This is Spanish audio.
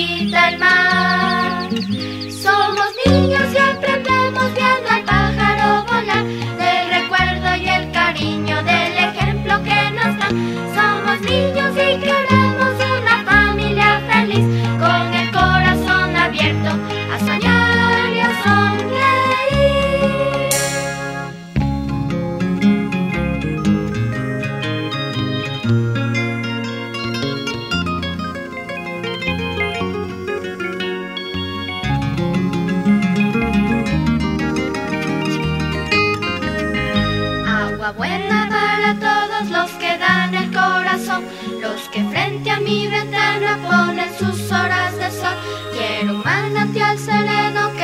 grita el mar. Somos niños y aprendemos viendo al pájaro volar, del recuerdo y el cariño del ejemplo que nos dan. Somos niños y queremos una familia feliz, con el corazón abierto a soñar y a sonreír. Agua buena para todos los que dan el corazón, los que frente a mi ventana ponen sus horas de sol. Quiero un manantial sereno que